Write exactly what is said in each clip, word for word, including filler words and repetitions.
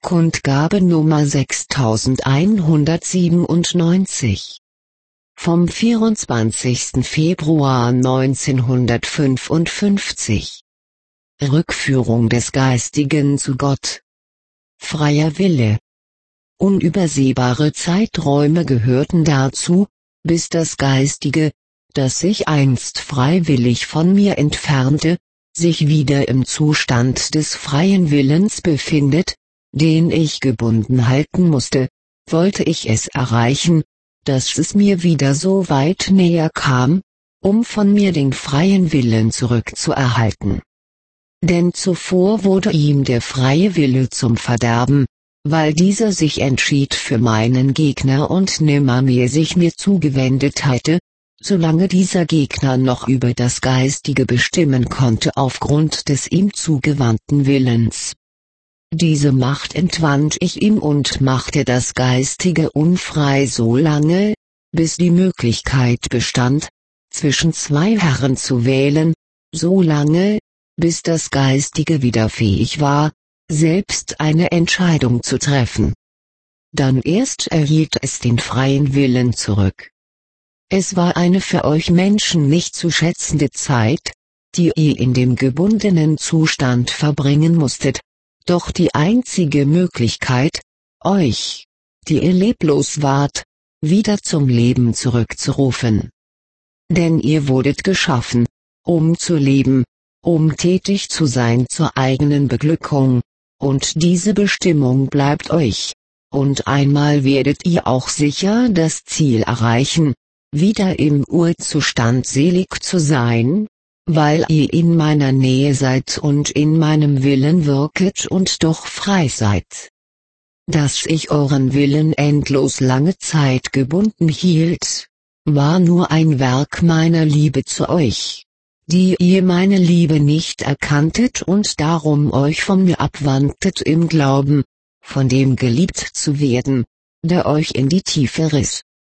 Kundgabe Nummer sechstausendeinhundertsiebenundneunzig. Vom vierundzwanzigsten Februar neunzehnhundertfünfundfünfzig. Rückführung des Geistigen zu Gott. Freier Wille. Unübersehbare Zeiträume gehörten dazu, bis das Geistige, das sich einst freiwillig von mir entfernte, sich wieder im Zustand des freien Willens befindet, den ich gebunden halten musste. Wollte ich es erreichen, dass es mir wieder so weit näher kam, um von mir den freien Willen zurückzuerhalten. Denn zuvor wurde ihm der freie Wille zum Verderben, weil dieser sich entschied für meinen Gegner und nimmermehr sich mir zugewendet hatte, solange dieser Gegner noch über das Geistige bestimmen konnte aufgrund des ihm zugewandten Willens. Diese Macht entwand ich ihm und machte das Geistige unfrei so lange, bis die Möglichkeit bestand, zwischen zwei Herren zu wählen, so lange, bis das Geistige wieder fähig war, selbst eine Entscheidung zu treffen. Dann erst erhielt es den freien Willen zurück. Es war eine für euch Menschen nicht zu schätzende Zeit, die ihr in dem gebundenen Zustand verbringen musstet, doch die einzige Möglichkeit, euch, die ihr leblos wart, wieder zum Leben zurückzurufen. Denn ihr wurdet geschaffen, um zu leben, um tätig zu sein zur eigenen Beglückung, und diese Bestimmung bleibt euch, und einmal werdet ihr auch sicher das Ziel erreichen, wieder im Urzustand selig zu sein, weil ihr in meiner Nähe seid und in meinem Willen wirket und doch frei seid. Dass ich euren Willen endlos lange Zeit gebunden hielt, war nur ein Werk meiner Liebe zu euch, die ihr meine Liebe nicht erkanntet und darum euch von mir abwandtet im Glauben, von dem geliebt zu werden, der euch in die Tiefe riss.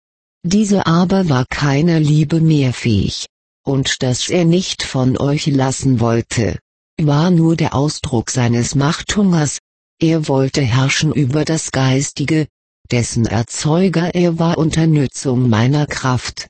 Diese aber war keiner Liebe mehr fähig, und dass er nicht von euch lassen wollte, war nur der Ausdruck seines Machthungers. Er wollte herrschen über das Geistige, dessen Erzeuger er war unter Nützung meiner Kraft.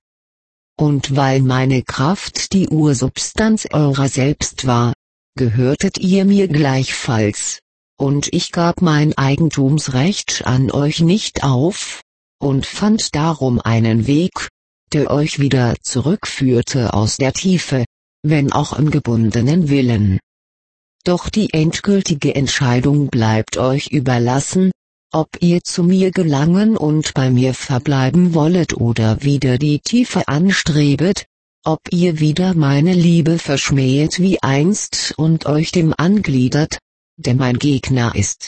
Und weil meine Kraft die Ursubstanz eurer selbst war, gehörtet ihr mir gleichfalls, und ich gab mein Eigentumsrecht an euch nicht auf, und fand darum einen Weg, der euch wieder zurückführte aus der Tiefe, wenn auch im gebundenen Willen. Doch die endgültige Entscheidung bleibt euch überlassen, ob ihr zu mir gelangen und bei mir verbleiben wollet oder wieder die Tiefe anstrebet, ob ihr wieder meine Liebe verschmähet wie einst und euch dem angliedert, der mein Gegner ist.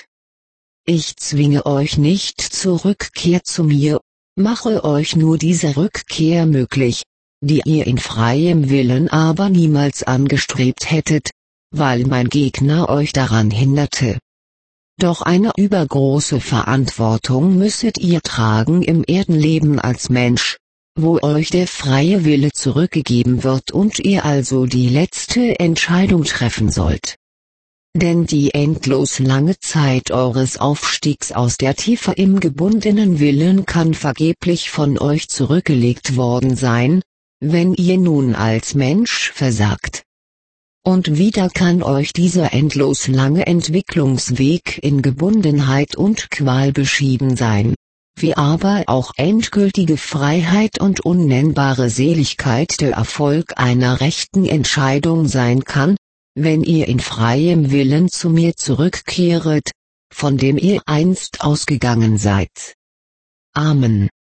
Ich zwinge euch nicht zur Rückkehr zu mir, mache euch nur diese Rückkehr möglich, die ihr in freiem Willen aber niemals angestrebt hättet, weil mein Gegner euch daran hinderte. Doch eine übergroße Verantwortung müsstet ihr tragen im Erdenleben als Mensch, wo euch der freie Wille zurückgegeben wird und ihr also die letzte Entscheidung treffen sollt. Denn die endlos lange Zeit eures Aufstiegs aus der Tiefe im gebundenen Willen kann vergeblich von euch zurückgelegt worden sein, wenn ihr nun als Mensch versagt. Und wieder kann euch dieser endlos lange Entwicklungsweg in Gebundenheit und Qual beschieden sein, wie aber auch endgültige Freiheit und unnennbare Seligkeit der Erfolg einer rechten Entscheidung sein kann, wenn ihr in freiem Willen zu mir zurückkehret, von dem ihr einst ausgegangen seid. Amen.